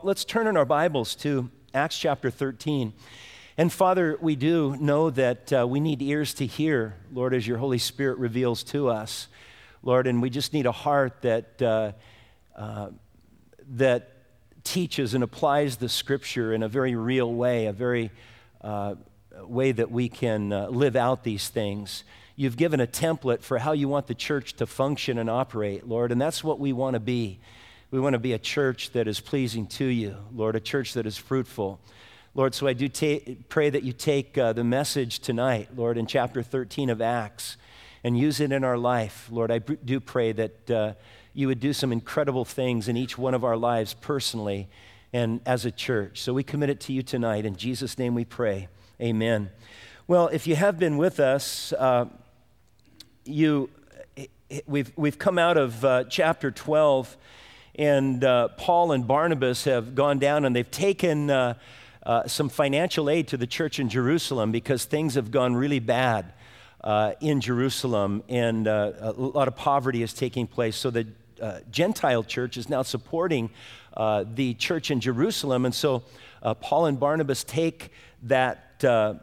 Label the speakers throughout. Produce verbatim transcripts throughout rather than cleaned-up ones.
Speaker 1: Let's turn in our Bibles to Acts chapter thirteen. And Father, we do know that uh, we need ears to hear, Lord, as your Holy Spirit reveals to us, Lord, and we just need a heart that uh, uh, that teaches and applies the Scripture in a very real way, a very uh, way that we can uh, live out these things. You've given a template for how you want the church to function and operate, Lord, and that's what we want to be. We want to be a church that is pleasing to you, Lord, a church that is fruitful. Lord, so I do ta- pray that you take uh, the message tonight, Lord, in chapter thirteen of Acts, and use it in our life. Lord, I b- do pray that uh, you would do some incredible things in each one of our lives personally and as a church. So we commit it to you tonight. In Jesus' name we pray. Amen. Well, if you have been with us, uh, you we've we've come out of uh, chapter twelve. And uh, Paul and Barnabas have gone down and they've taken uh, uh, some financial aid to the church in Jerusalem because things have gone really bad uh, in Jerusalem, and uh, a lot of poverty is taking place. So the uh, Gentile church is now supporting uh, the church in Jerusalem. And so uh, Paul and Barnabas take that, uh,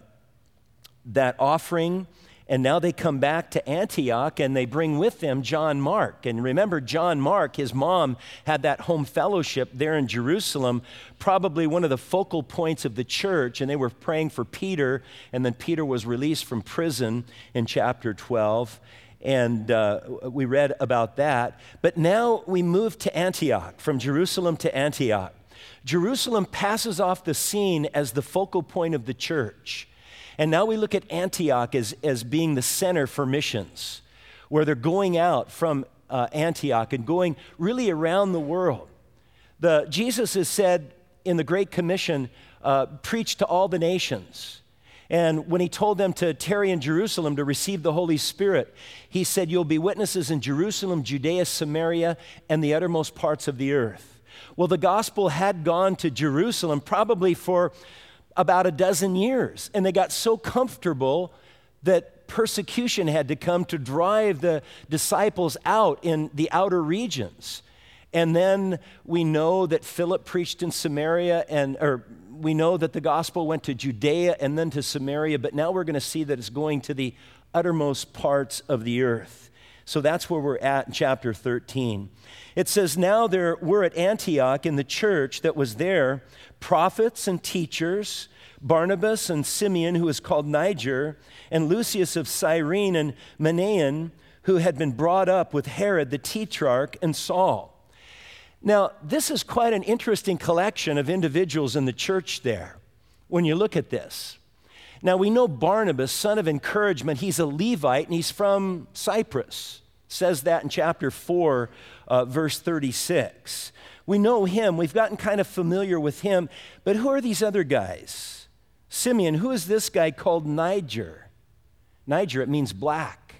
Speaker 1: that offering, and now they come back to Antioch and they bring with them John Mark. And remember, John Mark, his mom had that home fellowship there in Jerusalem, probably one of the focal points of the church. And they were praying for Peter, and then Peter was released from prison in chapter twelve. And uh, we read about that. But now we move to Antioch, from Jerusalem to Antioch. Jerusalem passes off the scene as the focal point of the church. And now we look at Antioch as, as being the center for missions, where they're going out from uh, Antioch and going really around the world. The, Jesus has said in the Great Commission, uh, preach to all the nations. And when he told them to tarry in Jerusalem to receive the Holy Spirit, he said, you'll be witnesses in Jerusalem, Judea, Samaria, and the uttermost parts of the earth. Well, the gospel had gone to Jerusalem probably for about a dozen years, and they got so comfortable that persecution had to come to drive the disciples out in the outer regions. And then we know that Philip preached in Samaria, and or we know that the gospel went to Judea and then to Samaria, but now we're going to see that it's going to the uttermost parts of the earth. So that's where we're at in chapter thirteen. It says, now there were at Antioch in the church that was there prophets and teachers, Barnabas and Simeon, who is called Niger, and Lucius of Cyrene, and Manaen, who had been brought up with Herod the Tetrarch, and Saul. Now, this is quite an interesting collection of individuals in the church there when you look at this. Now, we know Barnabas, son of encouragement, he's a Levite, and he's from Cyprus. It says that in chapter four, uh, verse thirty-six. We know him. We've gotten kind of familiar with him. But who are these other guys? Simeon, who is this guy called Niger? Niger, it means black.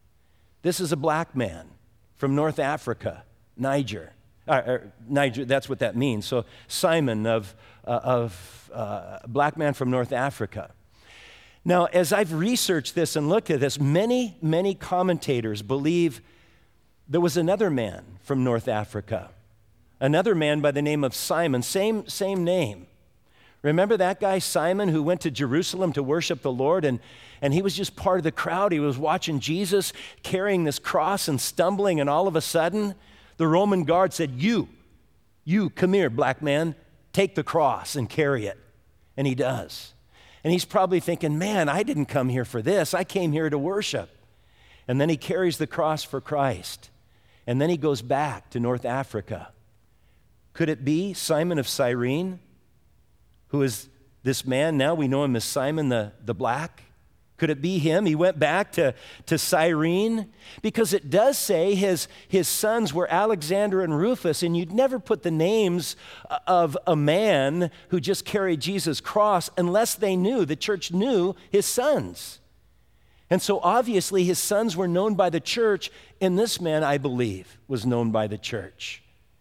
Speaker 1: This is a black man from North Africa, Niger. Uh, uh, Niger, that's what that means. So Simon, of, uh, of uh, black man from North Africa. Now, as I've researched this and looked at this, many, many commentators believe there was another man from North Africa, another man by the name of Simon, same, same name. Remember that guy, Simon, who went to Jerusalem to worship the Lord, and, and he was just part of the crowd. He was watching Jesus carrying this cross and stumbling, and all of a sudden, the Roman guard said, you, you, come here, black man, take the cross and carry it. And he does. And he's probably thinking, man, I didn't come here for this. I came here to worship. And then he carries the cross for Christ. And then he goes back to North Africa. Could it be Simon of Cyrene, who is this man? Now we know him as Simon the, the Black. Could it be him? He went back to, to Cyrene, because it does say his, his sons were Alexander and Rufus, and you'd never put the names of a man who just carried Jesus' cross unless they knew, the church knew his sons. And so obviously his sons were known by the church, and this man, I believe, was known by the church.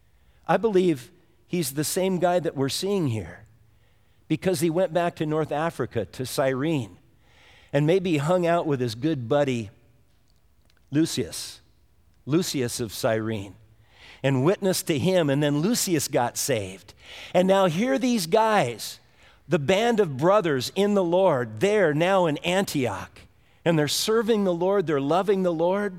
Speaker 1: I believe he's the same guy that we're seeing here, because he went back to North Africa, to Cyrene, and maybe he hung out with his good buddy, Lucius, Lucius of Cyrene. and witnessed to him, and then Lucius got saved. And now here these guys, the band of brothers in the Lord, they're now in Antioch, and they're serving the Lord, they're loving the Lord.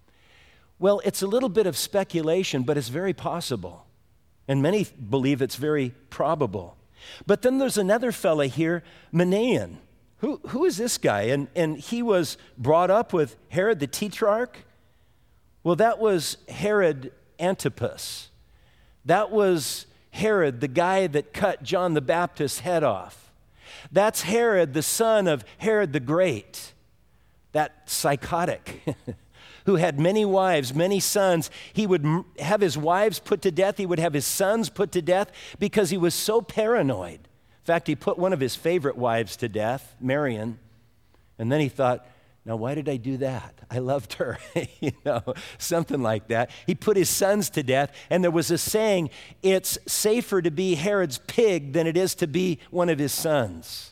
Speaker 1: Well, it's a little bit of speculation, but it's very possible. And many believe it's very probable. But then there's another fella here, Manaen. Who, who is this guy? And, and he was brought up with Herod the Tetrarch. Well, that was Herod Antipas. That was Herod, the guy that cut John the Baptist's head off. That's Herod, the son of Herod the Great, that psychotic who had many wives, many sons. He would have his wives put to death. He would have his sons put to death because he was so paranoid. In fact, he put one of his favorite wives to death, Marian, and then he thought, now, why did I do that? I loved her, you know, something like that. He put his sons to death, and there was a saying, it's safer to be Herod's pig than it is to be one of his sons.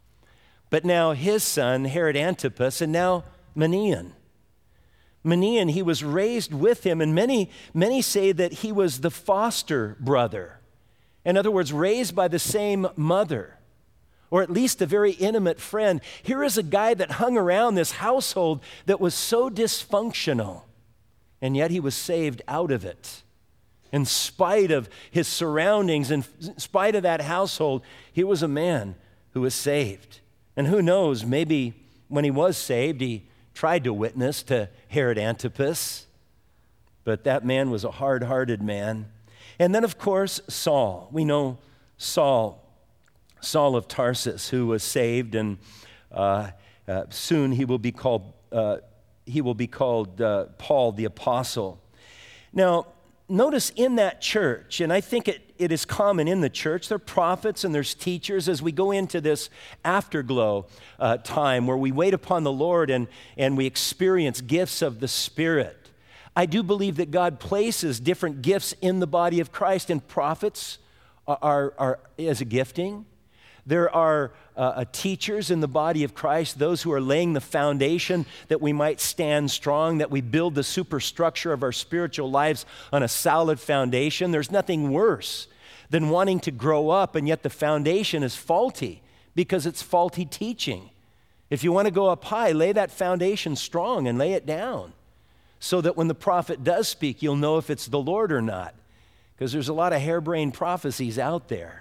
Speaker 1: But now his son, Herod Antipas, and now Manaen. Manaen, he was raised with him, and many, many say that he was the foster brother. In other words, raised by the same mother, or at least a very intimate friend. Here is a guy that hung around this household that was so dysfunctional, and yet he was saved out of it. In spite of his surroundings, in spite of that household, he was a man who was saved. And who knows, maybe when he was saved, he tried to witness to Herod Antipas, but that man was a hard-hearted man. And then, of course, Saul. We know Saul, Saul of Tarsus, who was saved, and uh, uh, soon he will be called uh, he will be called uh, Paul the Apostle. Now, notice in that church, and I think it, it is common in the church, there are prophets and there's teachers as we go into this afterglow uh, time where we wait upon the Lord and, and we experience gifts of the Spirit. I do believe that God places different gifts in the body of Christ, and prophets are, are, are as a gifting. There are uh, teachers in the body of Christ, those who are laying the foundation that we might stand strong, that we build the superstructure of our spiritual lives on a solid foundation. There's nothing worse than wanting to grow up, and yet the foundation is faulty because it's faulty teaching. If you want to go up high, lay that foundation strong and lay it down, so that when the prophet does speak, you'll know if it's the Lord or not, because there's a lot of harebrained prophecies out there.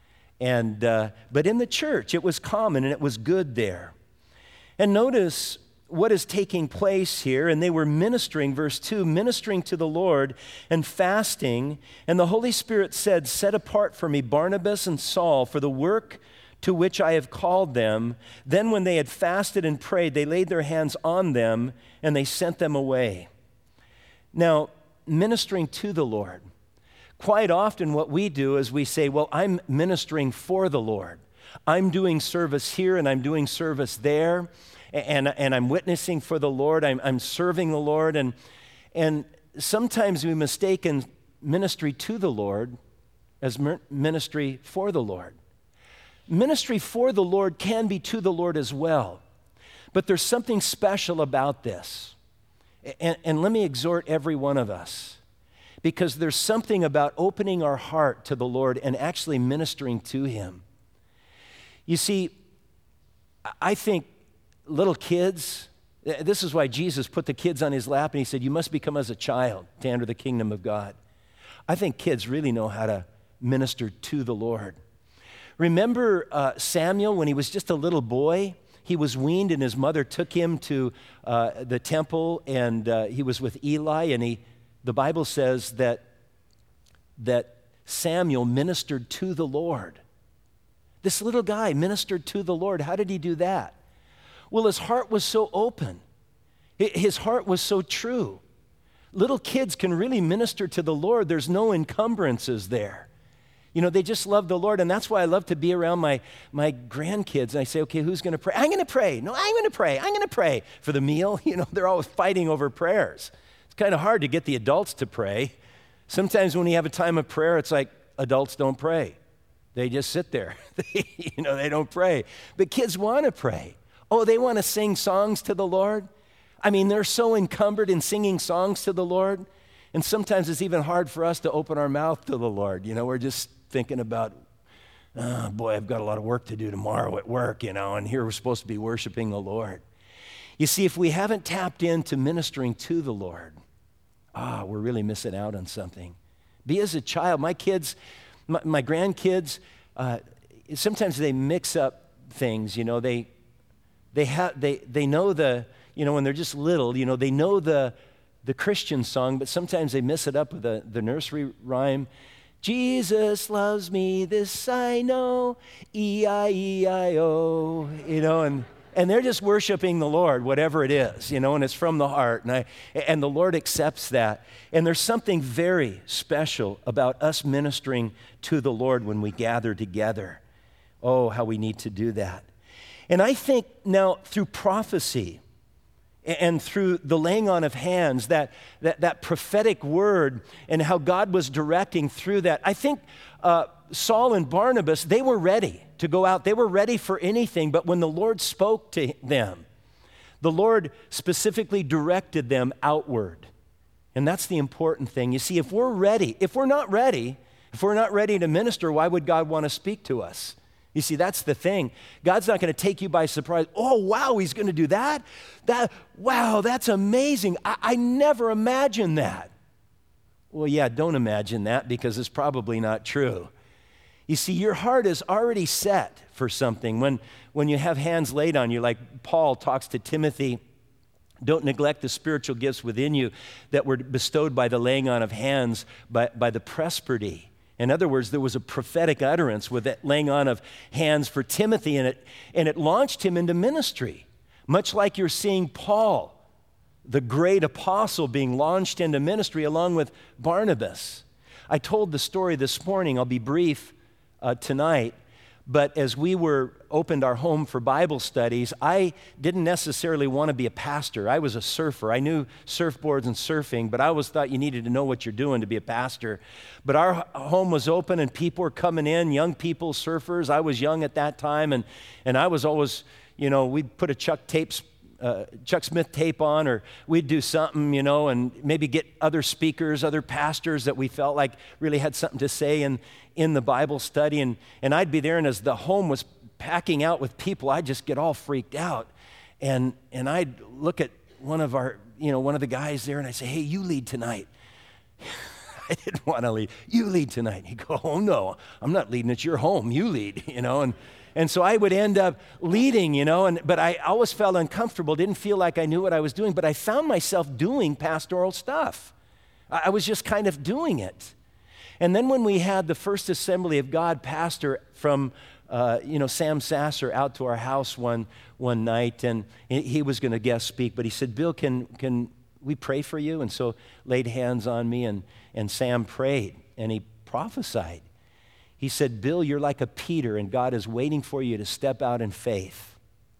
Speaker 1: And uh, but in the church, it was common and it was good there. And notice what is taking place here. And they were ministering, verse two, ministering to the Lord and fasting. And the Holy Spirit said, set apart for me Barnabas and Saul for the work to which I have called them. Then when they had fasted and prayed, they laid their hands on them and they sent them away. Now, ministering to the Lord. Quite often what we do is we say, well, I'm ministering for the Lord. I'm doing service here and I'm doing service there, and, and I'm witnessing for the Lord. I'm, I'm serving the Lord. And, and sometimes we mistaken ministry to the Lord as ministry for the Lord. Ministry for the Lord can be to the Lord as well. But there's something special about this. And, and let me exhort every one of us, because there's something about opening our heart to the Lord and actually ministering to Him. You see, I think little kids, this is why Jesus put the kids on His lap and He said, you must become as a child to enter the kingdom of God. I think kids really know how to minister to the Lord. Remember uh, Samuel when he was just a little boy? He was weaned and his mother took him to uh, the temple, and uh, he was with Eli, and he the Bible says that, that Samuel ministered to the Lord. This little guy ministered to the Lord. How did he do that? Well, his heart was so open. His heart was so true. Little kids can really minister to the Lord. There's no encumbrances there. You know, they just love the Lord, and that's why I love to be around my, my grandkids. And I say, okay, who's going to pray? I'm going to pray. No, I'm going to pray. I'm going to pray for the meal. You know, they're always fighting over prayers. It's kind of hard to get the adults to pray. Sometimes when we have a time of prayer, it's like adults don't pray. They just sit there. You know, they don't pray. But kids want to pray. Oh, they want to sing songs to the Lord. I mean, they're so encumbered in singing songs to the Lord. And sometimes it's even hard for us to open our mouth to the Lord. You know, we're just thinking about, oh, boy, I've got a lot of work to do tomorrow at work, you know, and here we're supposed to be worshiping the Lord. You see, if we haven't tapped into ministering to the Lord, ah, we're really missing out on something. Be as a child. My kids, my, my grandkids, uh, sometimes they mix up things, you know, they they have they they know the, you know, when they're just little, you know, they know the the Christian song, but sometimes they mess it up with the, the nursery rhyme. Jesus loves me, this I know, E I E I O, you know, and and they're just worshiping the Lord, whatever it is, you know, and it's from the heart, and I and the Lord accepts that. And there's something very special about us ministering to the Lord when we gather together. Oh, how we need to do that. And I think now through prophecy and through the laying on of hands, that, that, that prophetic word and how God was directing through that, I think uh, Saul and Barnabas, they were ready to go out. They were ready for anything, but when the Lord spoke to them, the Lord specifically directed them outward. And that's the important thing. You see, if we're ready, if we're not ready, if we're not ready to minister, why would God want to speak to us? You see, that's the thing. God's not going to take you by surprise. Oh, wow, he's going to do that? That wow, that's amazing. I, I never imagined that. Well, yeah, don't imagine that because it's probably not true. You see, your heart is already set for something. When, when you have hands laid on you, like Paul talks to Timothy, don't neglect the spiritual gifts within you that were bestowed by the laying on of hands by, by the presbytery. In other words, there was a prophetic utterance with that laying on of hands for Timothy, and it, and it launched him into ministry. Much like you're seeing Paul, the great apostle, being launched into ministry along with Barnabas. I told the story this morning. I'll be brief uh, tonight. But as we were opened our home for Bible studies, I didn't necessarily want to be a pastor. I was a surfer. I knew surfboards and surfing, but I always thought you needed to know what you're doing to be a pastor. But our home was open and people were coming in, young people, surfers. I was young at that time, and, and I was always, you know, we'd put a Chuck tapes Uh, Chuck Smith tape on, or we'd do something, you know, and maybe get other speakers, other pastors that we felt like really had something to say in, in the Bible study, and, and I'd be there, and as the home was packing out with people, I'd just get all freaked out, and and I'd look at one of our, you know, one of the guys there, and I'd say, hey, you lead tonight. I didn't want to lead. You lead tonight. He'd go, oh, no, I'm not leading. It's your home. You lead, you know, and And so I would end up leading, you know, and but I always felt uncomfortable, didn't feel like I knew what I was doing, but I found myself doing pastoral stuff. I was just kind of doing it. And then when we had the First Assembly of God pastor from, uh, you know, Sam Sasser out to our house one one night, and he was going to guest speak, but he said, Bill, can can we pray for you? And so laid hands on me, and, and Sam prayed, and he prophesied. He said, Bill, you're like a Peter, and God is waiting for you to step out in faith.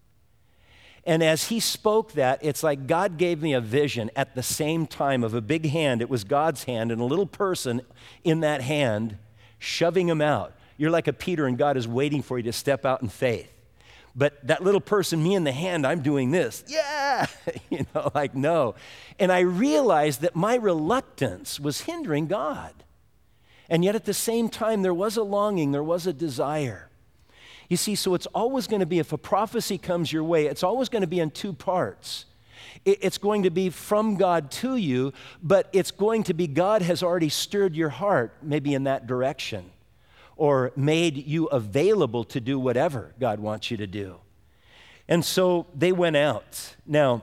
Speaker 1: And as he spoke that, it's like God gave me a vision at the same time of a big hand. It was God's hand, and a little person in that hand shoving him out. You're like a Peter, and God is waiting for you to step out in faith. But that little person, me in the hand, I'm doing this. Yeah! You know, like, no. And I realized that my reluctance was hindering God. And yet at the same time, there was a longing, there was a desire. You see, so it's always going to be, if a prophecy comes your way, it's always going to be in two parts. It's going to be from God to you, but it's going to be God has already stirred your heart, maybe in that direction, or made you available to do whatever God wants you to do. And so they went out. Now,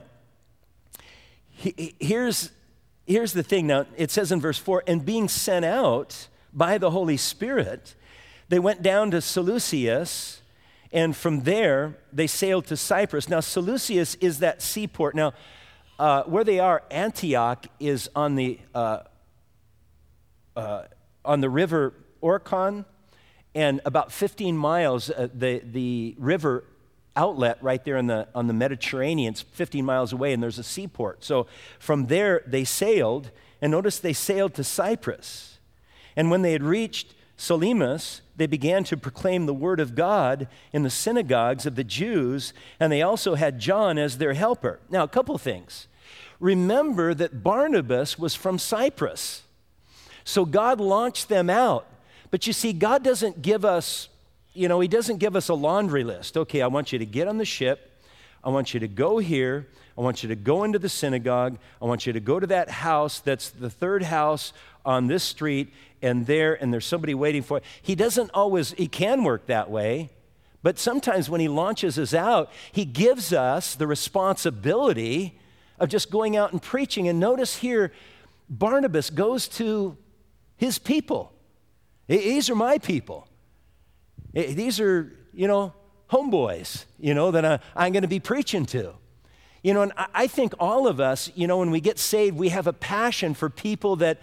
Speaker 1: here's, here's the thing. Now, it says in verse four, and being sent out by the Holy Spirit, they went down to Seleucus, and from there they sailed to Cyprus. Now, Seleucus is that seaport. Now, uh, where they are, Antioch is on the uh, uh, on the river Orkhon, and about fifteen miles, uh, the the river outlet right there in the on the Mediterranean, it's fifteen miles away, and there's a seaport. So from there they sailed, and notice they sailed to Cyprus. And when they had reached Salamis, they began to proclaim the word of God in the synagogues of the Jews, and they also had John as their helper. Now, a couple things. Remember that Barnabas was from Cyprus. So God launched them out. But you see, God doesn't give us, you know, he doesn't give us a laundry list. Okay, I want you to get on the ship. I want you to go here. I want you to go into the synagogue. I want you to go to that house that's the third house on this street and there, and there's somebody waiting for it. He doesn't always, he can work that way, but sometimes when he launches us out, he gives us the responsibility of just going out and preaching. And notice here, Barnabas goes to his people. These are my people. These are, you know, homeboys, you know, that I, I'm going to be preaching to. You know, and I think all of us, you know, when we get saved, we have a passion for people that,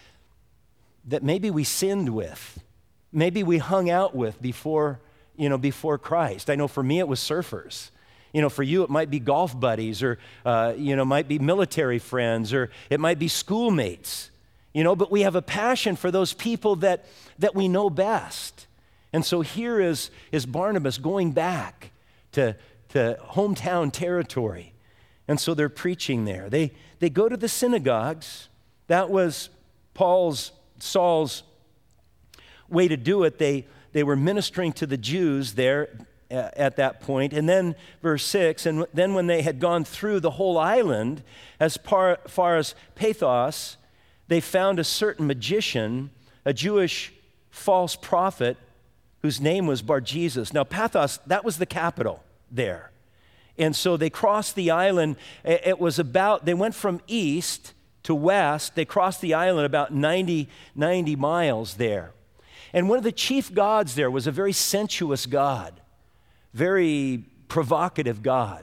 Speaker 1: that maybe we sinned with, maybe we hung out with before, you know, before Christ. I know for me it was surfers. You know, for you it might be golf buddies, or, uh, you know, might be military friends, or it might be schoolmates. You know, but we have a passion for those people that, that we know best. And so here is, is Barnabas going back to, to hometown territory. And so they're preaching there. They, they go to the synagogues. That was Paul's, Saul's way to do it. They, they were ministering to the Jews there uh, at that point. And then verse six, and then when they had gone through the whole island, as far, far as Pathos, they found a certain magician, a Jewish false prophet, whose name was Bar-Jesus. Now, Pathos, that was the capital there. And so they crossed the island. It was about, they went from east to west. They crossed the island about ninety, ninety miles there. And one of the chief gods there was a very sensuous god, very provocative god.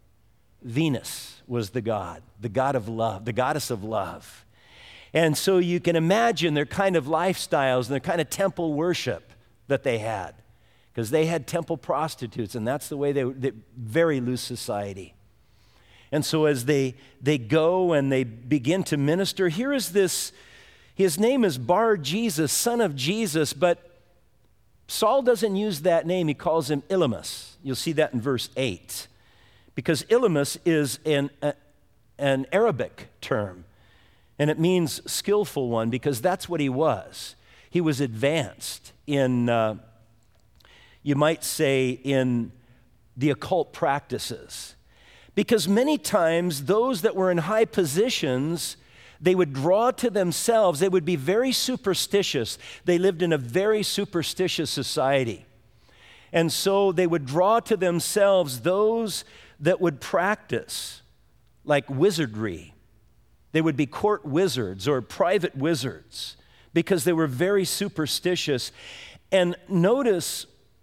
Speaker 1: Venus was the god, the god of love, the goddess of love. And so you can imagine their kind of lifestyles and their kind of temple worship that they had, because they had temple prostitutes, and that's the way they, they very loose society. And so as they, they go and they begin to minister, here is this, his name is Bar-Jesus, son of Jesus, but Saul doesn't use that name. He calls him Elymas. You'll see that in verse eight, because Elymas is an, a, an Arabic term, and it means skillful one, because that's what he was. He was advanced in, uh, you might say, in the occult practices. Because many times those that were in high positions, they would draw to themselves, they would be very superstitious. They lived in a very superstitious society. And so they would draw to themselves those that would practice like wizardry. They would be court wizards or private wizards, because they were very superstitious. And notice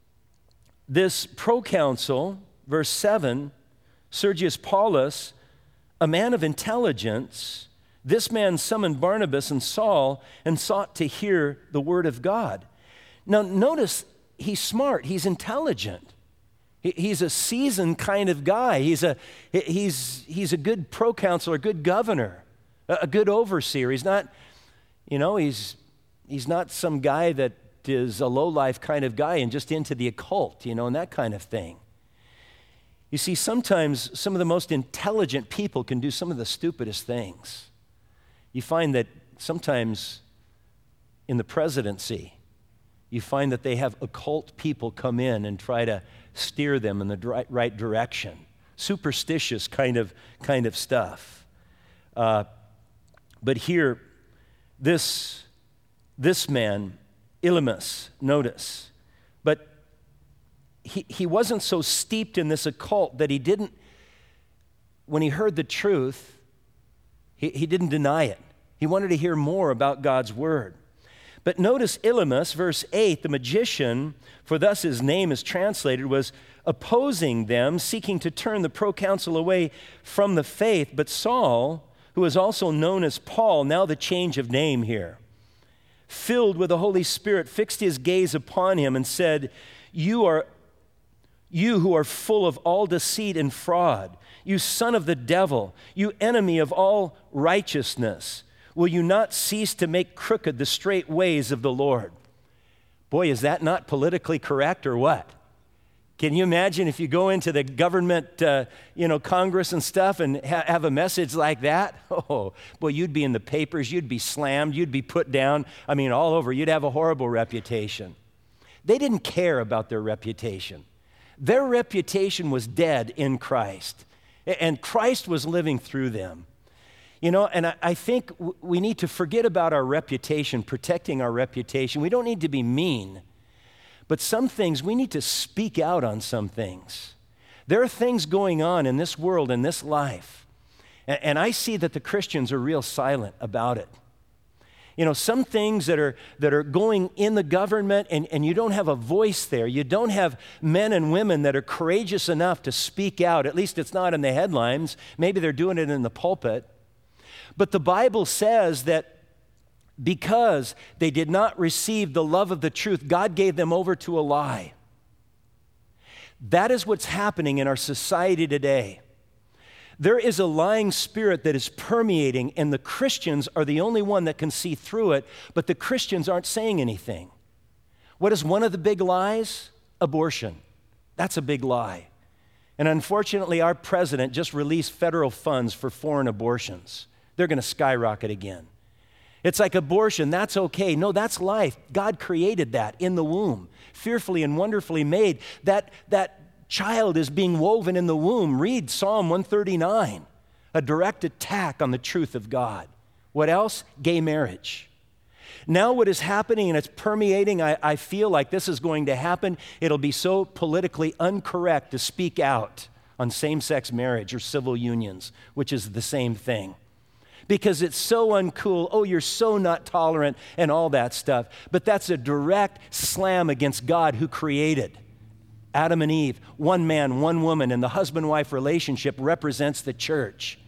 Speaker 1: this proconsul, verse seven, Sergius Paulus, a man of intelligence, this man summoned Barnabas and Saul and sought to hear the word of God. Now notice, he's smart, he's intelligent. He's a seasoned kind of guy. He's a, he's, he's a good proconsul, a good governor, a good overseer. He's not, you know, he's, he's not some guy that is a low-life kind of guy and just into the occult, you know, and that kind of thing. You see, sometimes some of the most intelligent people can do some of the stupidest things. You find that sometimes in the presidency, you find that they have occult people come in and try to steer them in the right direction. Superstitious kind of, kind of stuff. Uh, but here, this, this man, Elymas, notice, but he, he wasn't so steeped in this occult that he didn't, when he heard the truth, he, he didn't deny it. He wanted to hear more about God's word. But notice Elymas, verse eight, the magician, for thus his name is translated, was opposing them, seeking to turn the proconsul away from the faith. But Saul, who is also known as Paul, now the change of name here, filled with the Holy Spirit, fixed his gaze upon him and said, You are, you who are full of all deceit and fraud, you son of the devil, you enemy of all righteousness, will you not cease to make crooked the straight ways of the Lord? Boy, is that not politically correct or what? Can you imagine if you go into the government, uh, you know, Congress and stuff and ha- have a message like that? Oh, boy, you'd be in the papers, you'd be slammed, you'd be put down. I mean, all over. You'd have a horrible reputation. They didn't care about their reputation. Their reputation was dead in Christ, and Christ was living through them. You know, and I, I think w- we need to forget about our reputation, protecting our reputation. We don't need to be mean. But some things, we need to speak out on some things. There are things going on in this world, in this life, and, and I see that the Christians are real silent about it. You know, some things that are that are going in the government, and, and you don't have a voice there. You don't have men and women that are courageous enough to speak out. At least it's not in the headlines. Maybe they're doing it in the pulpit. But the Bible says that because they did not receive the love of the truth, God gave them over to a lie. That is what's happening in our society today. There is a lying spirit that is permeating, and the Christians are the only one that can see through it, but the Christians aren't saying anything. What is one of the big lies? Abortion. That's a big lie. And unfortunately, our president just released federal funds for foreign abortions. They're going to skyrocket again. It's like abortion, that's okay. No, that's life. God created that in the womb, fearfully and wonderfully made. That, that child is being woven in the womb. Read Psalm one thirty-nine, a direct attack on the truth of God. What else? Gay marriage. Now what is happening, and it's permeating, I, I feel like this is going to happen. It'll be so politically incorrect to speak out on same-sex marriage or civil unions, which is the same thing. Because it's so uncool, oh, you're so not tolerant and all that stuff. But that's a direct slam against God who created Adam and Eve, one man, one woman, and the husband-wife relationship represents the church.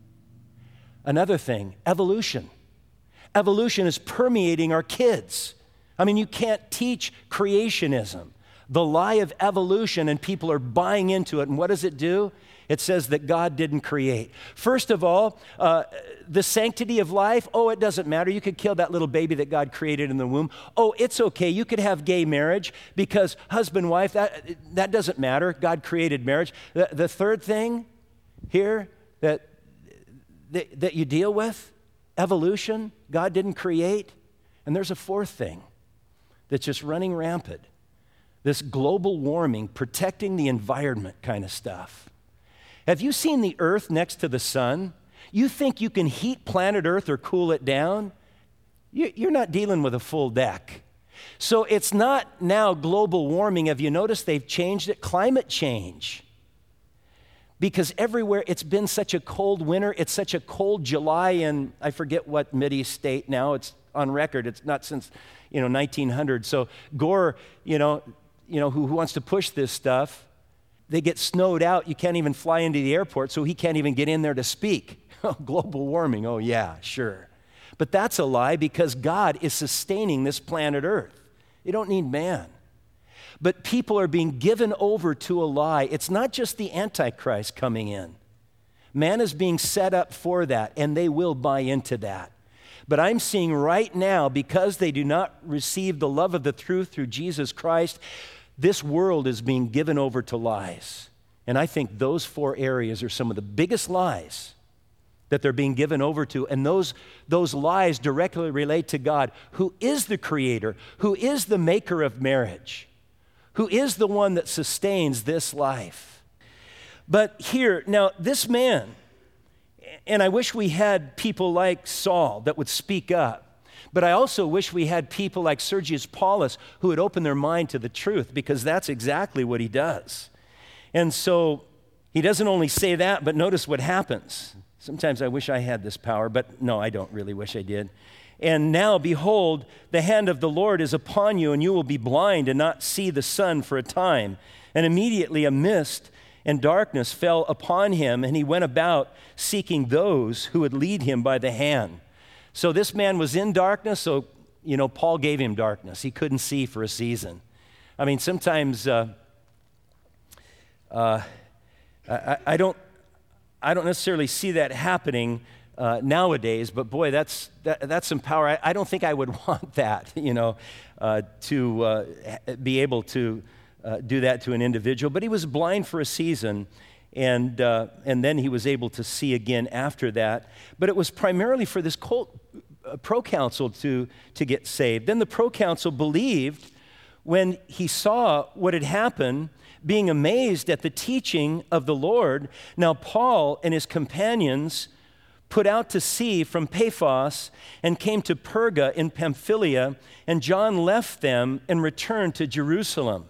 Speaker 1: Another thing, evolution. Evolution is permeating our kids. I mean, you can't teach creationism, the lie of evolution, and people are buying into it. And what does it do? It says that God didn't create. First of all, uh, the sanctity of life, oh, it doesn't matter. You could kill that little baby that God created in the womb. Oh, it's okay. You could have gay marriage because husband, wife, that, that doesn't matter. God created marriage. The, the third thing here that, that, that you deal with, evolution, God didn't create. And there's a fourth thing that's just running rampant. This global warming, protecting the environment kind of stuff. Have you seen the earth next to the sun? You think you can heat planet Earth or cool it down? You're not dealing with a full deck. So it's not now global warming. Have you noticed they've changed it? Climate change. Because everywhere it's been such a cold winter, it's such a cold July in, I forget what Mideast state now, it's on record, it's not since, you know, nineteen hundred. So Gore, you know, you know who, who wants to push this stuff, they get snowed out. You can't even fly into the airport, so he can't even get in there to speak. Global warming, oh yeah, sure. But that's a lie because God is sustaining this planet Earth. You don't need man. But people are being given over to a lie. It's not just the Antichrist coming in. Man is being set up for that, and they will buy into that. But I'm seeing right now, because they do not receive the love of the truth through Jesus Christ, this world is being given over to lies. And I think those four areas are some of the biggest lies that they're being given over to. And those, those lies directly relate to God, who is the creator, who is the maker of marriage, who is the one that sustains this life. But here, now this man, and I wish we had people like Saul that would speak up. But I also wish we had people like Sergius Paulus who would open their mind to the truth, because that's exactly what he does. And so he doesn't only say that, but notice what happens. Sometimes I wish I had this power, but no, I don't really wish I did. And now, behold, the hand of the Lord is upon you, and you will be blind and not see the sun for a time. And immediately a mist and darkness fell upon him, and he went about seeking those who would lead him by the hand. So this man was in darkness, so, you know, Paul gave him darkness. He couldn't see for a season. I mean, sometimes uh, uh, I, I, don't, I don't necessarily see that happening uh, nowadays, but boy, that's, that, that's some power. I, I don't think I would want that, you know, uh, to uh, be able to uh, do that to an individual. But he was blind for a season, and, uh, and then he was able to see again after that. But it was primarily for this cult, uh, proconsul to, to get saved. Then the proconsul believed when he saw what had happened, being amazed at the teaching of the Lord. Now Paul and his companions put out to sea from Paphos and came to Perga in Pamphylia, and John left them and returned to Jerusalem.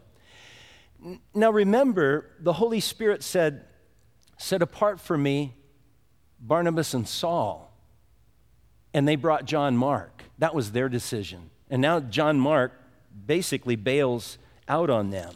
Speaker 1: Now remember, the Holy Spirit said, set apart for me Barnabas and Saul. And they brought John Mark. That was their decision. And now John Mark basically bails out on them.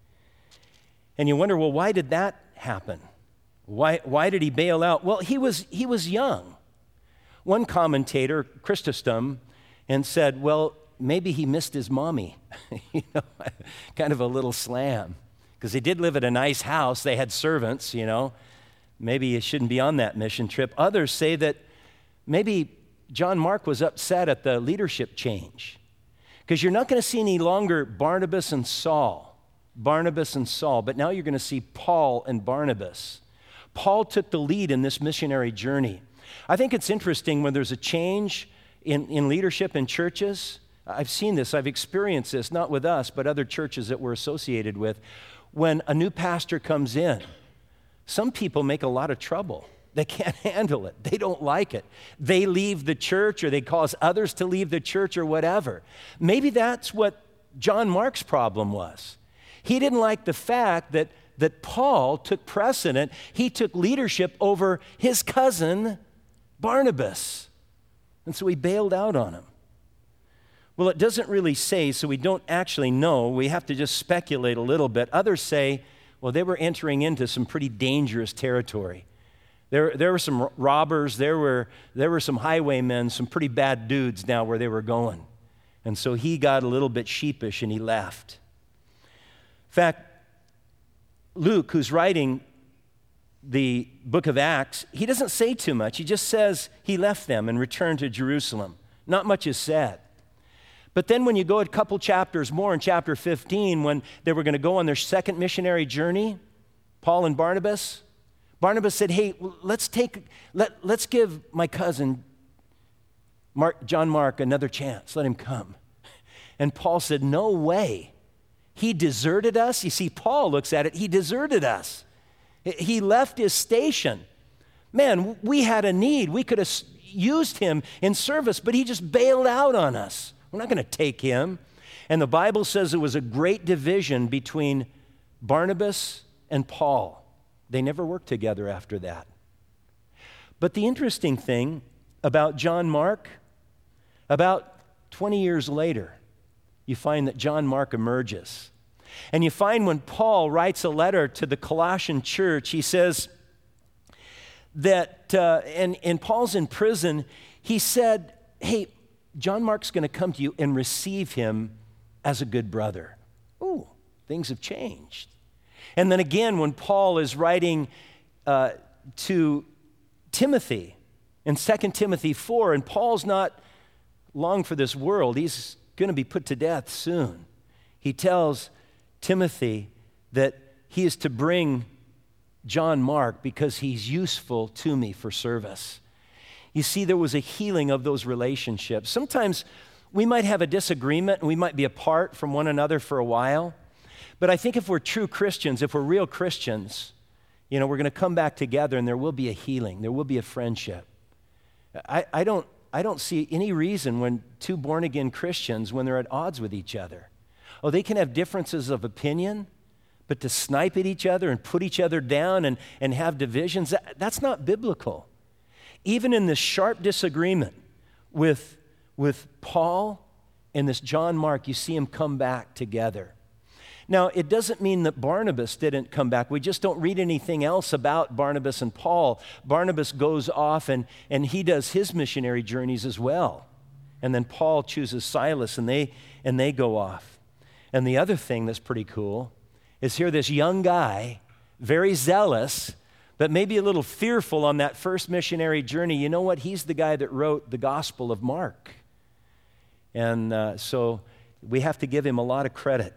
Speaker 1: And you wonder, well, why did that happen? Why, why did he bail out? Well, he was, he was young. One commentator, Chrysostom, and said, well, maybe he missed his mommy. You know, kind of a little slam. Because they did live at a nice house. They had servants, you know. Maybe he shouldn't be on that mission trip. Others say that maybe John Mark was upset at the leadership change. Because you're not going to see any longer Barnabas and Saul. Barnabas and Saul. But now you're going to see Paul and Barnabas. Paul took the lead in this missionary journey. I think it's interesting when there's a change in, in leadership in churches. I've seen this, I've experienced this, not with us, but other churches that we're associated with. When a new pastor comes in, some people make a lot of trouble. They can't handle it. They don't like it. They leave the church, or they cause others to leave the church, or whatever. Maybe that's what John Mark's problem was. He didn't like the fact that that Paul took precedent. He took leadership over his cousin, Barnabas. And so he bailed out on him. Well, it doesn't really say, so we don't actually know. We have to just speculate a little bit. Others say, well, they were entering into some pretty dangerous territory. There, there were some robbers, there were, there were some highwaymen, some pretty bad dudes now where they were going. And so he got a little bit sheepish and he left. In fact, Luke, who's writing the book of Acts, he doesn't say too much. He just says he left them and returned to Jerusalem. Not much is said. But then when you go a couple chapters more, in chapter fifteen, when they were going to go on their second missionary journey, Paul and Barnabas, Barnabas said, hey, let's take, let, let's give my cousin, Mark, John Mark, another chance. Let him come. And Paul said, no way. He deserted us. You see, Paul looks at it, he deserted us. He left his station. Man, we had a need. We could have used him in service, but he just bailed out on us. We're not going to take him. And the Bible says there was a great division between Barnabas and Paul. They never worked together after that. But the interesting thing about John Mark, about twenty years later, you find that John Mark emerges. And you find when Paul writes a letter to the Colossian church, he says that, uh, and, and Paul's in prison, he said, hey, John Mark's going to come to you and receive him as a good brother. Ooh, things have changed. And then again, when Paul is writing uh, to Timothy in Second Timothy four, and Paul's not long for this world, he's going to be put to death soon. He tells Timothy that he is to bring John Mark because he's useful to me for service. You see, there was a healing of those relationships. Sometimes we might have a disagreement and we might be apart from one another for a while. But I think if we're true Christians, if we're real Christians, you know, we're going to come back together and there will be a healing. There will be a friendship. I, I don't I don't see any reason when two born-again Christians, when they're at odds with each other. Oh, they can have differences of opinion, but to snipe at each other and put each other down and, and have divisions, that, that's not biblical. Even in this sharp disagreement with, with Paul and this John Mark, you see them come back together. Now, it doesn't mean that Barnabas didn't come back. We just don't read anything else about Barnabas and Paul. Barnabas goes off and, and he does his missionary journeys as well. And then Paul chooses Silas and they, and they go off. And the other thing that's pretty cool is here this young guy, very zealous, but maybe a little fearful on that first missionary journey. You know what? He's the guy that wrote the Gospel of Mark. And uh, so we have to give him a lot of credit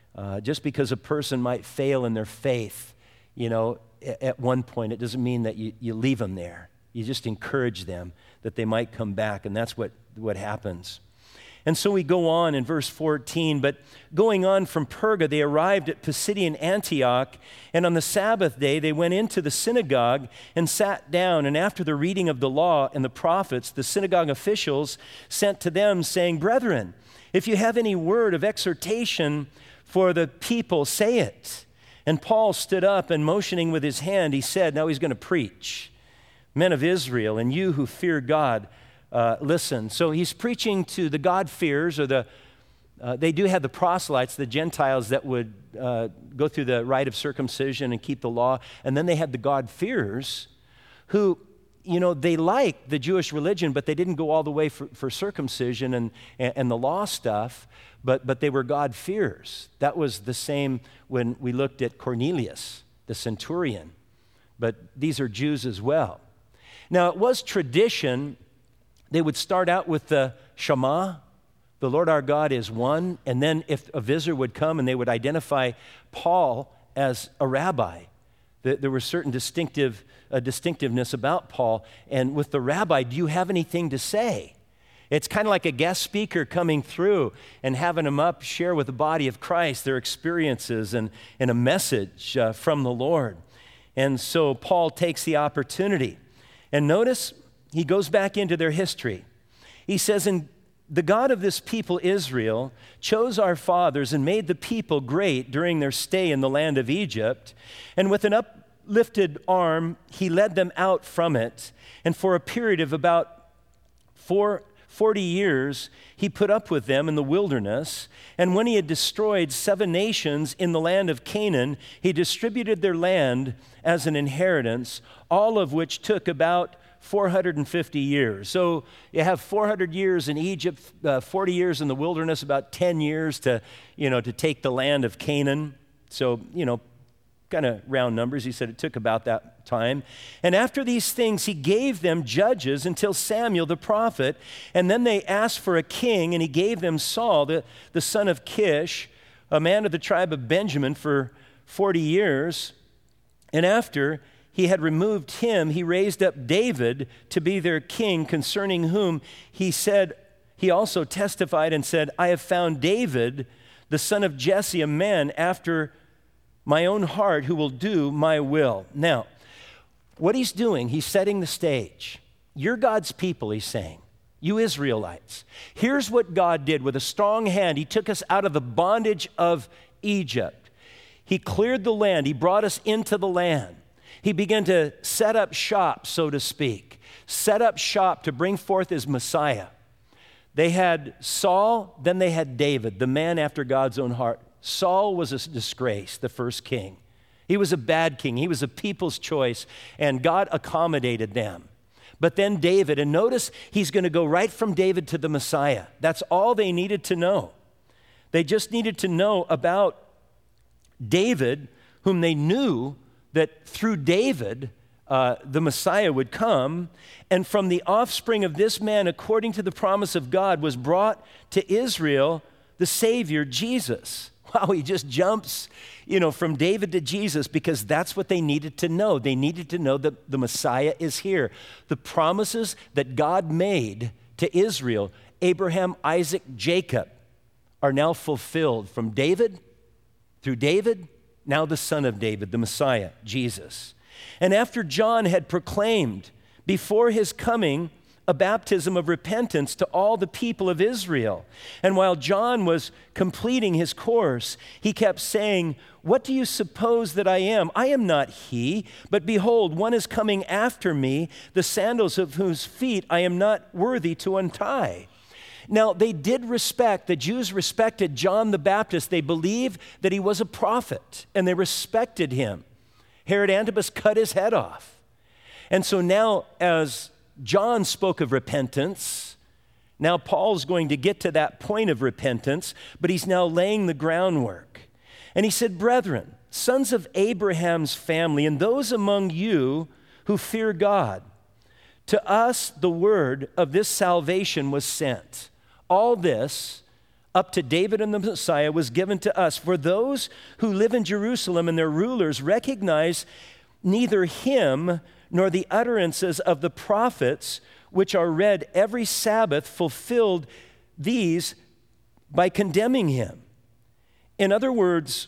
Speaker 1: Uh, just because a person might fail in their faith, you know, at, at one point, it doesn't mean that you, you leave them there. You just encourage them that they might come back, and that's what, what happens. And so we go on in verse fourteen, but going on from Perga, they arrived at Pisidian Antioch, and on the Sabbath day they went into the synagogue and sat down, and after the reading of the law and the prophets, the synagogue officials sent to them, saying, "Brethren, if you have any word of exhortation for the people, say it." And Paul stood up, and motioning with his hand, he said, now he's going to preach. "Men of Israel, and you who fear God, Uh, listen." So he's preaching to the God-fearers, or the, uh, they do have the proselytes, the Gentiles that would uh, go through the rite of circumcision and keep the law. And then they had the God-fearers who, you know, they liked the Jewish religion, but they didn't go all the way for, for circumcision and, and, and the law stuff, but, but they were God-fearers. That was the same when we looked at Cornelius, the centurion. But these are Jews as well. Now, it was tradition. They would start out with the Shema, the Lord our God is one, and then if a visitor would come and they would identify Paul as a rabbi. There was certain distinctive uh, distinctiveness about Paul, and with the rabbi, do you have anything to say? It's kind of like a guest speaker coming through and having them up share with the body of Christ their experiences and, and a message uh, from the Lord. And so Paul takes the opportunity. And notice, he goes back into their history. He says, "And the God of this people, Israel, chose our fathers and made the people great during their stay in the land of Egypt. And with an uplifted arm, he led them out from it. And for a period of about four, forty years, he put up with them in the wilderness. And when he had destroyed seven nations in the land of Canaan, he distributed their land as an inheritance, all of which took about four hundred fifty years. So you have four hundred years in Egypt, uh, forty years in the wilderness, about ten years to, you know, to take the land of Canaan. So, you know, kind of round numbers. He said it took about that time. And after these things, he gave them judges until Samuel the prophet. And then they asked for a king, and he gave them Saul, the, the son of Kish, a man of the tribe of Benjamin, for forty years. And after he had removed him, he raised up David to be their king, concerning whom he said, he also testified and said, "I have found David, the son of Jesse, a man after my own heart, who will do my will." Now, what he's doing, he's setting the stage. You're God's people, he's saying. You Israelites. Here's what God did with a strong hand. He took us out of the bondage of Egypt. He cleared the land. He brought us into the land. He began to set up shop, so to speak, set up shop to bring forth his Messiah. They had Saul, then they had David, the man after God's own heart. Saul was a disgrace, the first king. He was a bad king. He was a people's choice, and God accommodated them. But then David, and notice he's going to go right from David to the Messiah. That's all they needed to know. They just needed to know about David, whom they knew that through David, uh, the Messiah would come, and from the offspring of this man, according to the promise of God, was brought to Israel the Savior, Jesus. Wow, he just jumps, you know, from David to Jesus, because that's what they needed to know. They needed to know that the Messiah is here. The promises that God made to Israel, Abraham, Isaac, Jacob, are now fulfilled from David, through David, now the son of David, the Messiah, Jesus. And after John had proclaimed before his coming a baptism of repentance to all the people of Israel, and while John was completing his course, he kept saying, "What do you suppose that I am? I am not he, but behold, one is coming after me, the sandals of whose feet I am not worthy to untie." Now, they did respect, the Jews respected John the Baptist. They believed that he was a prophet, and they respected him. Herod Antipas cut his head off. And so now, as John spoke of repentance, now Paul's going to get to that point of repentance, but he's now laying the groundwork. And he said, "Brethren, sons of Abraham's family, and those among you who fear God, to us the word of this salvation was sent." All this up to David and the Messiah was given to us. For those who live in Jerusalem and their rulers recognize neither him nor the utterances of the prophets, which are read every Sabbath, fulfilled these by condemning him. In other words,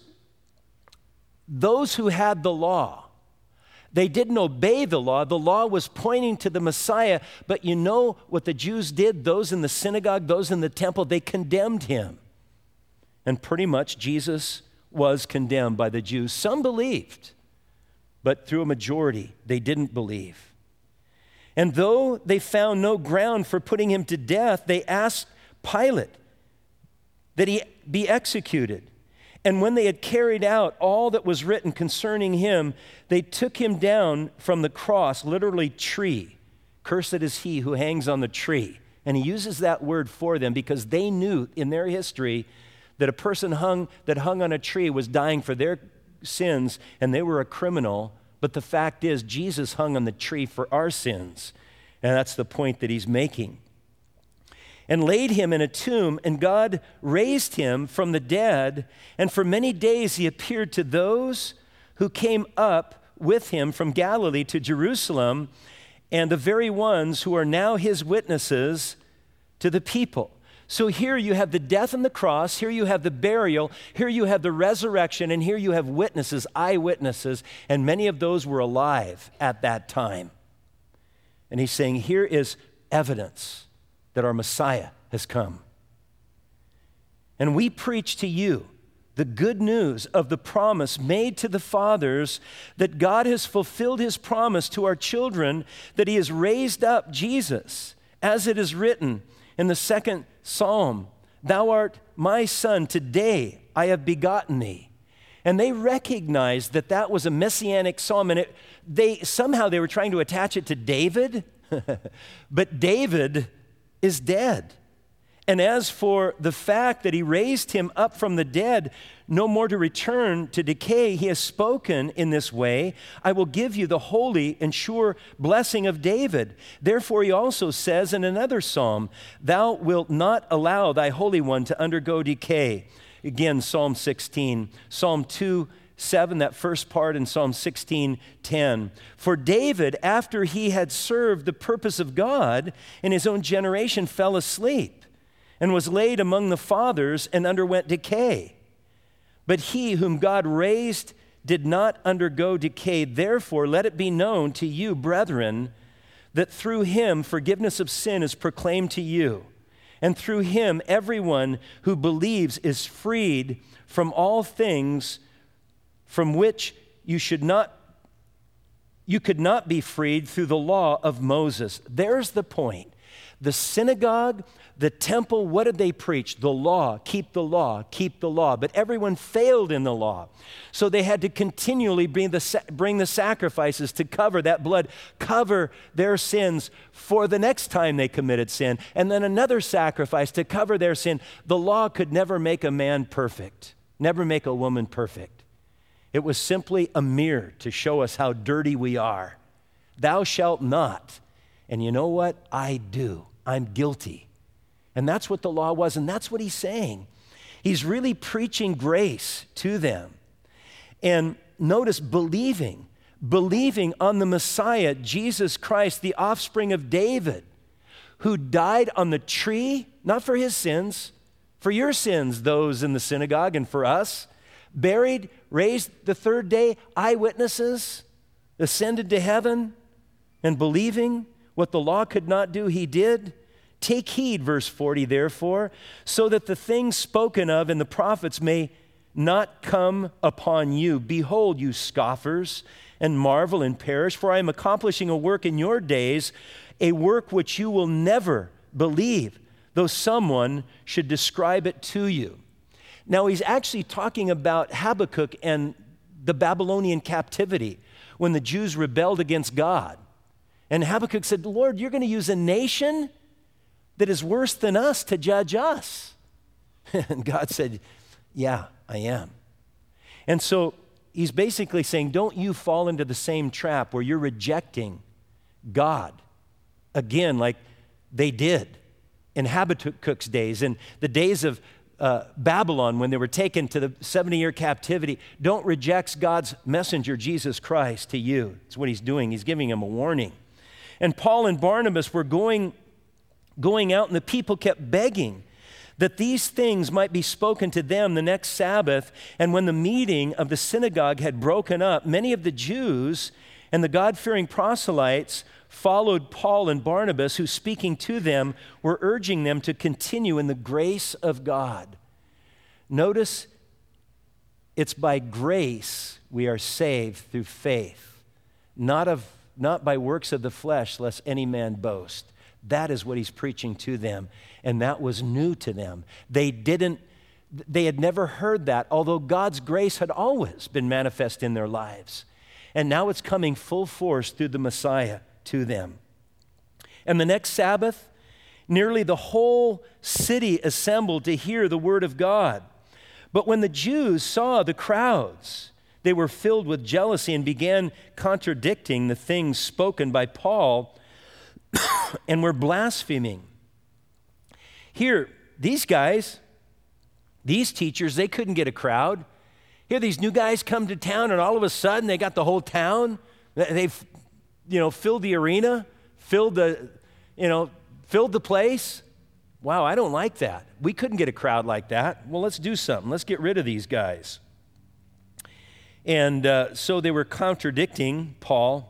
Speaker 1: those who had the law, they didn't obey the law. The law was pointing to the Messiah, but you know what the Jews did? Those in the synagogue, those in the temple, they condemned him. And pretty much Jesus was condemned by the Jews. Some believed, but through a majority, they didn't believe. And though they found no ground for putting him to death, they asked Pilate that he be executed. And when they had carried out all that was written concerning him, they took him down from the cross, literally tree. Cursed is he who hangs on the tree. And he uses that word for them because they knew in their history that a person hung that hung on a tree was dying for their sins, and they were a criminal. But the fact is, Jesus hung on the tree for our sins. And that's the point that he's making. And laid him in a tomb, and God raised him from the dead. And for many days he appeared to those who came up with him from Galilee to Jerusalem, and the very ones who are now his witnesses to the people. So here you have the death on the cross, here you have the burial, here you have the resurrection, and here you have witnesses, eyewitnesses, and many of those were alive at that time. And he's saying, here is evidence that our Messiah has come. And we preach to you the good news of the promise made to the fathers, that God has fulfilled his promise to our children, that he has raised up Jesus, as it is written in the second Psalm, "Thou art my son, today I have begotten thee." And they recognized that that was a messianic psalm, and it, they somehow they were trying to attach it to David, but David is dead. And as for the fact that he raised him up from the dead, no more to return to decay, he has spoken in this way, "I will give you the holy and sure blessing of David." Therefore he also says in another psalm, "Thou wilt not allow thy Holy One to undergo decay." Again, Psalm sixteen, Psalm two, seven, that first part in Psalm sixteen, ten. For David, after he had served the purpose of God in his own generation, fell asleep and was laid among the fathers and underwent decay. But he whom God raised did not undergo decay. Therefore, let it be known to you, brethren, that through him forgiveness of sin is proclaimed to you. And through him everyone who believes is freed from all things from which you should not, you could not be freed through the law of Moses. There's the point. The synagogue, the temple, what did they preach? The law, keep the law, keep the law. But everyone failed in the law. So they had to continually bring the, bring the sacrifices to cover that blood, cover their sins for the next time they committed sin. And then another sacrifice to cover their sin. The law could never make a man perfect, never make a woman perfect. It was simply a mirror to show us how dirty we are. Thou shalt not. And you know what? I do. I'm guilty. And that's what the law was, and that's what he's saying. He's really preaching grace to them. And notice, believing, believing on the Messiah, Jesus Christ, the offspring of David, who died on the tree, not for his sins, for your sins, those in the synagogue, and for us, buried, raised the third day, eyewitnesses, ascended to heaven, and believing what the law could not do, he did. Take heed, verse forty, therefore, so that the things spoken of in the prophets may not come upon you. Behold, you scoffers, and marvel and perish, for I am accomplishing a work in your days, a work which you will never believe, though someone should describe it to you. Now, he's actually talking about Habakkuk and the Babylonian captivity when the Jews rebelled against God. And Habakkuk said, Lord, you're going to use a nation that is worse than us to judge us. And God said, yeah, I am. And so he's basically saying, don't you fall into the same trap where you're rejecting God again, like they did in Habakkuk's days, and the days of uh, Babylon when they were taken to the seventy-year captivity. Don't reject God's messenger, Jesus Christ, to you. That's what he's doing. He's giving them a warning. And Paul and Barnabas were going, going out, and the people kept begging that these things might be spoken to them the next Sabbath. And when the meeting of the synagogue had broken up, many of the Jews and the God-fearing proselytes followed Paul and Barnabas, who, speaking to them, were urging them to continue in the grace of God. Notice, it's by grace we are saved through faith, not, of, not by works of the flesh, lest any man boast. That is what he's preaching to them, and that was new to them. They didn't, they had never heard that, although God's grace had always been manifest in their lives. And now it's coming full force through the Messiah to them. And the next Sabbath, nearly the whole city assembled to hear the word of God. But when the Jews saw the crowds, they were filled with jealousy and began contradicting the things spoken by Paul and were blaspheming. Here, these guys, these teachers, they couldn't get a crowd. Here, these new guys come to town, and all of a sudden, they got the whole town. They've, you know, filled the arena, filled the, you know, filled the place. Wow, I don't like that. We couldn't get a crowd like that. Well, let's do something. Let's get rid of these guys. And uh, so they were contradicting Paul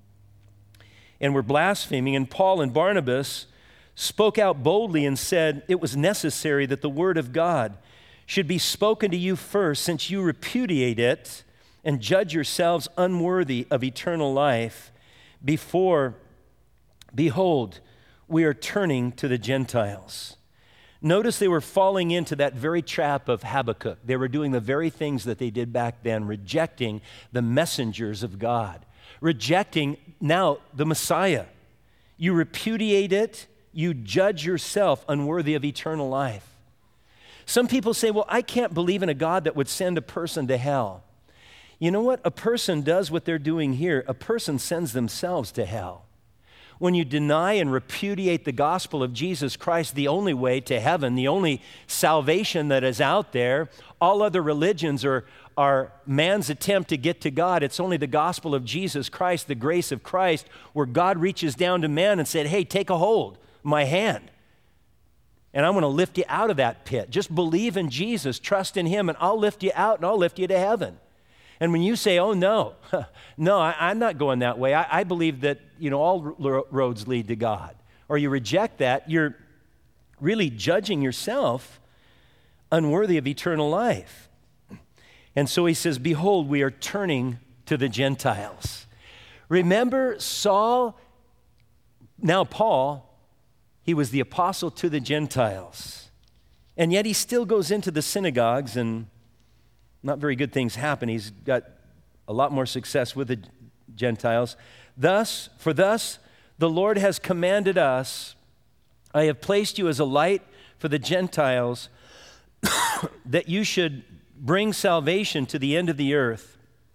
Speaker 1: and were blaspheming. And Paul and Barnabas spoke out boldly and said it was necessary that the word of God should be spoken to you first, since you repudiate it and judge yourselves unworthy of eternal life. Before, behold, we are turning to the Gentiles. Notice they were falling into that very trap of Habakkuk. They were doing the very things that they did back then, rejecting the messengers of God, rejecting now the Messiah. You repudiate it, you judge yourself unworthy of eternal life. Some people say, well, I can't believe in a God that would send a person to hell. You know what? A person does what they're doing here. A person sends themselves to hell. When you deny and repudiate the gospel of Jesus Christ, the only way to heaven, the only salvation that is out there, all other religions are, are man's attempt to get to God. It's only the gospel of Jesus Christ, the grace of Christ, where God reaches down to man and said, hey, take a hold of my hand. And I'm going to lift you out of that pit. Just believe in Jesus, trust in him, and I'll lift you out and I'll lift you to heaven. And when you say, oh, no, no, I, I'm not going that way. I, I believe that, you know, all ro- roads lead to God. Or you reject that, you're really judging yourself unworthy of eternal life. And so he says, behold, we are turning to the Gentiles. Remember Saul, now Paul, he was the apostle to the Gentiles. And yet he still goes into the synagogues and not very good things happen. He's got a lot more success with the Gentiles. Thus, for thus the Lord has commanded us, I have placed you as a light for the Gentiles, that you should bring salvation to the end of the earth.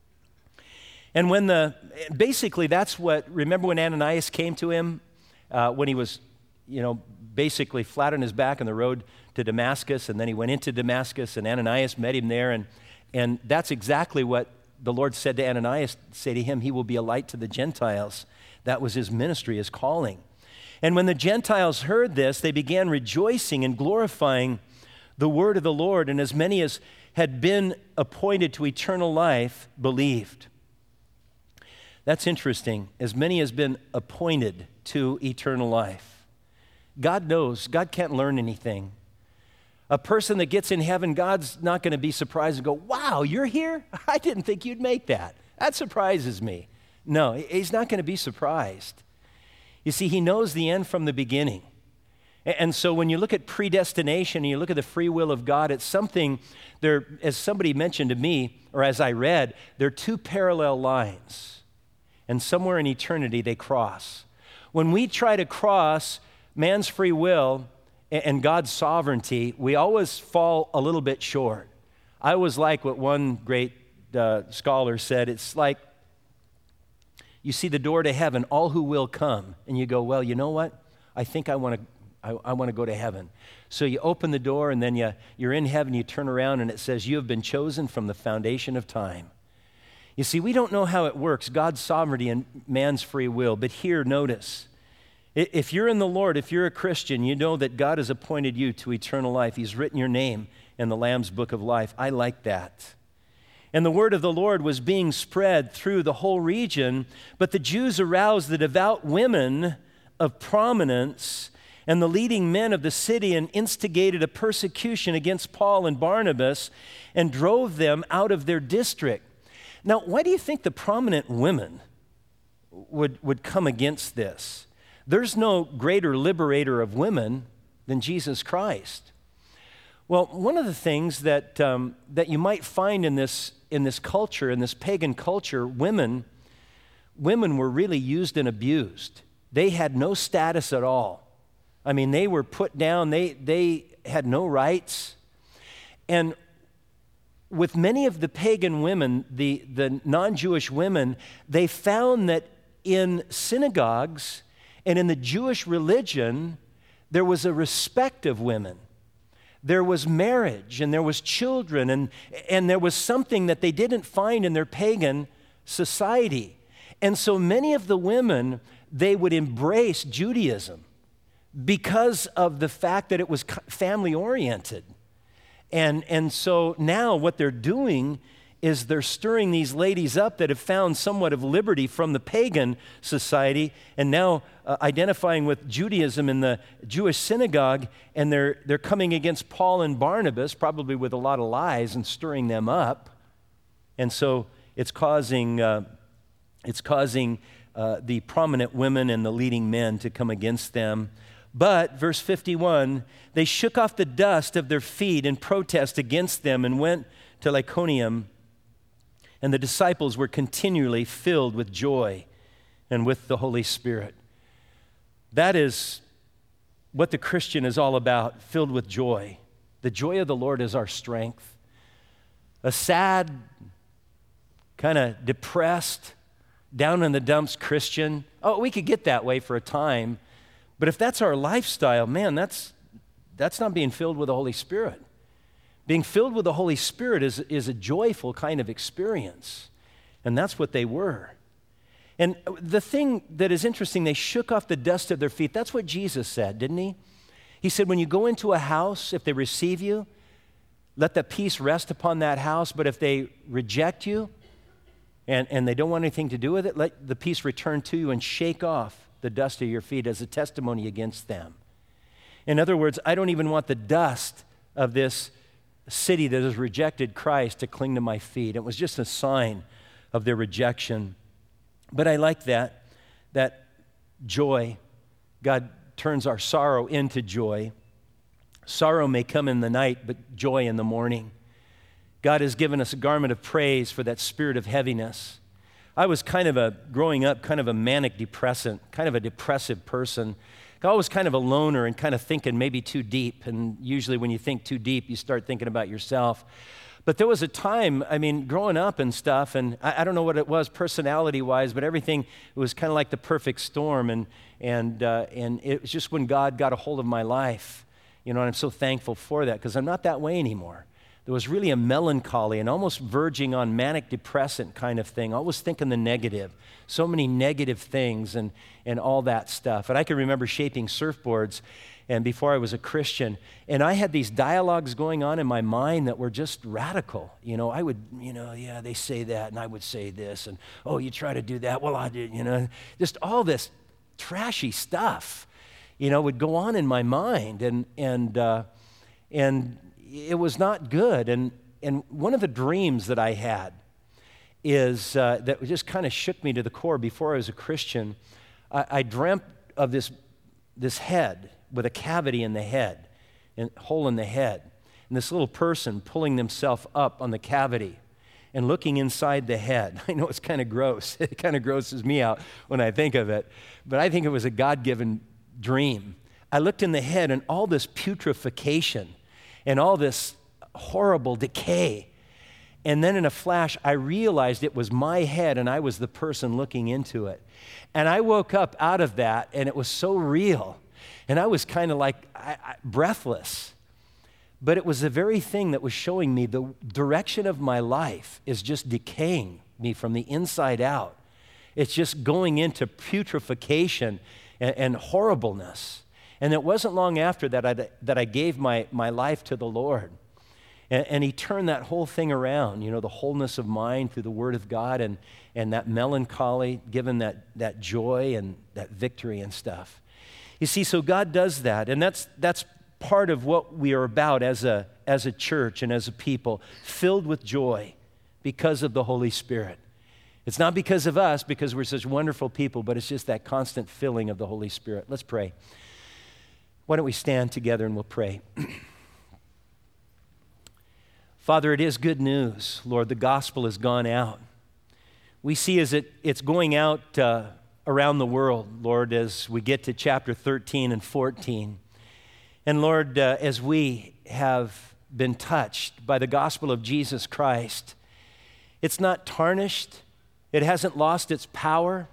Speaker 1: And when the, basically that's what, remember when Ananias came to him, uh, when he was, you know, basically flat on his back on the road to Damascus, and then he went into Damascus, and Ananias met him there, and And that's exactly what the Lord said to Ananias, say to him, he will be a light to the Gentiles. That was his ministry, his calling. And when the Gentiles heard this, they began rejoicing and glorifying the word of the Lord, and as many as had been appointed to eternal life believed. That's interesting. As many as been appointed to eternal life. God knows. God can't learn anything. A person that gets in heaven, God's not going to be surprised and go, wow, you're here? I didn't think you'd make that. That surprises me. No, he's not going to be surprised. You see, he knows the end from the beginning. And so when you look at predestination and you look at the free will of God, it's something there, as somebody mentioned to me, or as I read, there are two parallel lines. And somewhere in eternity they cross. When we try to cross man's free will and God's sovereignty, we always fall a little bit short. I always like what one great uh, scholar said. It's like you see the door to heaven, all who will come, and you go, well, you know what? I think I want to I, I want to go to heaven. So you open the door, and then you, you're in heaven, you turn around, and it says, you have been chosen from the foundation of time. You see, we don't know how it works, God's sovereignty and man's free will. But here, notice, if you're in the Lord, if you're a Christian, you know that God has appointed you to eternal life. He's written your name in the Lamb's book of life. I like that. And the word of the Lord was being spread through the whole region, but the Jews aroused the devout women of prominence and the leading men of the city and instigated a persecution against Paul and Barnabas and drove them out of their district. Now, why do you think the prominent women would, would come against this? There's no greater liberator of women than Jesus Christ. Well, one of the things that, um, that you might find in this, in this culture, in this pagan culture, women, women were really used and abused. They had no status at all. I mean, they were put down. They, they had no rights. And with many of the pagan women, the, the non-Jewish women, they found that in synagogues and in the Jewish religion, there was a respect of women. There was marriage, and there was children, and, and there was something that they didn't find in their pagan society. And so many of the women, they would embrace Judaism because of the fact that it was family-oriented. And, and so now what they're doing is they're stirring these ladies up that have found somewhat of liberty from the pagan society and now uh, identifying with Judaism in the Jewish synagogue, and they're, they're coming against Paul and Barnabas, probably with a lot of lies, and stirring them up. And so it's causing, uh, it's causing uh, the prominent women and the leading men to come against them. But, verse fifty-one, they shook off the dust of their feet in protest against them and went to Iconium. And the disciples were continually filled with joy and with the Holy Spirit. That is what the Christian is all about, filled with joy. The joy of the Lord is our strength. A sad, kind of depressed, down in the dumps Christian, oh, we could get that way for a time. But if that's our lifestyle, man, that's, that's not being filled with the Holy Spirit. Being filled with the Holy Spirit is, is a joyful kind of experience. And that's what they were. And the thing that is interesting, they shook off the dust of their feet. That's what Jesus said, didn't he? He said, when you go into a house, if they receive you, let the peace rest upon that house. But if they reject you and, and they don't want anything to do with it, let the peace return to you and shake off the dust of your feet as a testimony against them. In other words, I don't even want the dust of this city that has rejected Christ to cling to my feet. It was just a sign of their rejection. But I like that, that joy. God turns our sorrow into joy. Sorrow may come in the night, but joy in the morning. God has given us a garment of praise for that spirit of heaviness. I was kind of a, growing up, kind of a manic depressant, kind of a depressive person. I was kind of a loner and kind of thinking maybe too deep. And usually when you think too deep, you start thinking about yourself. But there was a time, I mean, growing up and stuff, and I, I don't know what it was personality-wise, but everything it was kind of like the perfect storm. And, and, uh, and it was just when God got a hold of my life, you know, and I'm so thankful for that because I'm not that way anymore. There was really a melancholy and almost verging on manic depressant kind of thing, always thinking the negative, so many negative things and, and all that stuff. And I can remember shaping surfboards and before I was a Christian, and I had these dialogues going on in my mind that were just radical. You know, I would, you know, yeah, they say that, and I would say this, and oh, you try to do that, well, I did, you know, just all this trashy stuff, you know, would go on in my mind, and and uh, and it was not good. And and one of the dreams that I had is uh, that just kind of shook me to the core before I was a Christian. I, I dreamt of this this head with a cavity in the head, and hole in the head, and this little person pulling themselves up on the cavity and looking inside the head. I know it's kind of gross. It kind of grosses me out when I think of it, but I think it was a God-given dream. I looked in the head, and all this putrefaction and all this horrible decay. And then in a flash, I realized it was my head, and I was the person looking into it. And I woke up out of that, and it was so real. And I was kind of like I, I, breathless. But it was the very thing that was showing me the direction of my life is just decaying me from the inside out. It's just going into putrefaction and, and horribleness. And it wasn't long after that I, that I gave my, my life to the Lord. And, and he turned that whole thing around, you know, the wholeness of mind through the Word of God and, and that melancholy, given that, that joy and that victory and stuff. You see, so God does that, and that's that's part of what we are about as a, as a church and as a people, filled with joy because of the Holy Spirit. It's not because of us, because we're such wonderful people, but it's just that constant filling of the Holy Spirit. Let's pray. Why don't we stand together and we'll pray. Father, it is good news, Lord. The gospel has gone out. We see as it, it's going out uh, around the world, Lord, as we get to chapter thirteen and fourteen. And Lord, uh, as we have been touched by the gospel of Jesus Christ, it's not tarnished. It hasn't lost its power.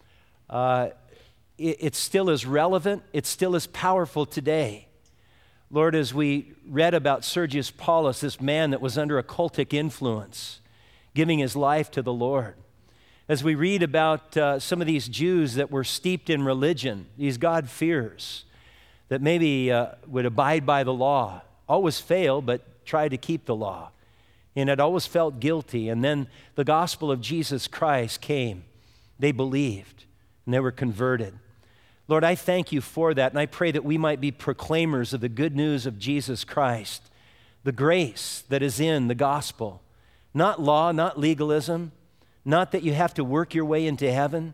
Speaker 1: Uh, it, it still is relevant. It still is powerful today. Lord, as we read about Sergius Paulus, this man that was under a cultic influence, giving his life to the Lord. As we read about uh, some of these Jews that were steeped in religion, these God-fearers, that maybe uh, would abide by the law, always fail, but try to keep the law, and had always felt guilty. And then the gospel of Jesus Christ came. They believed, and they were converted. Lord, I thank you for that, and I pray that we might be proclaimers of the good news of Jesus Christ, the grace that is in the gospel. Not law, not legalism, not that you have to work your way into heaven,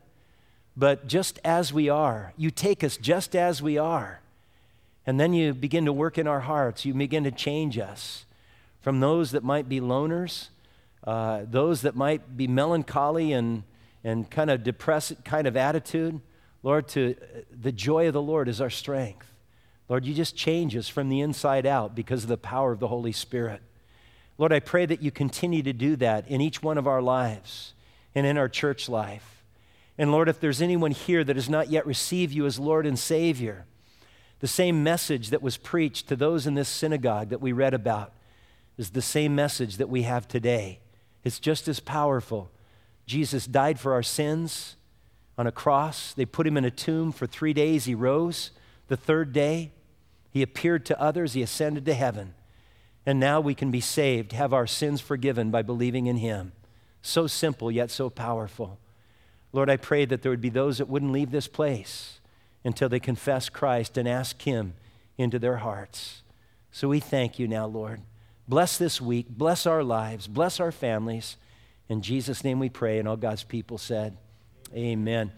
Speaker 1: but just as we are. You take us just as we are. And then you begin to work in our hearts. You begin to change us from those that might be loners, uh, those that might be melancholy and, and kind of depressed kind of attitude. Lord, to the joy of the Lord is our strength. Lord, you just change us from the inside out because of the power of the Holy Spirit. Lord, I pray that you continue to do that in each one of our lives and in our church life. And Lord, if there's anyone here that has not yet received you as Lord and Savior, the same message that was preached to those in this synagogue that we read about is the same message that we have today. It's just as powerful. Jesus died for our sins on a cross. They put him in a tomb for three days. He rose the third day. He appeared to others. He ascended to heaven. And now we can be saved, have our sins forgiven by believing in him. So simple, yet so powerful. Lord, I pray that there would be those that wouldn't leave this place until they confess Christ and ask him into their hearts. So we thank you now, Lord. Bless this week. Bless our lives. Bless our families. In Jesus' name we pray, and all God's people said, amen.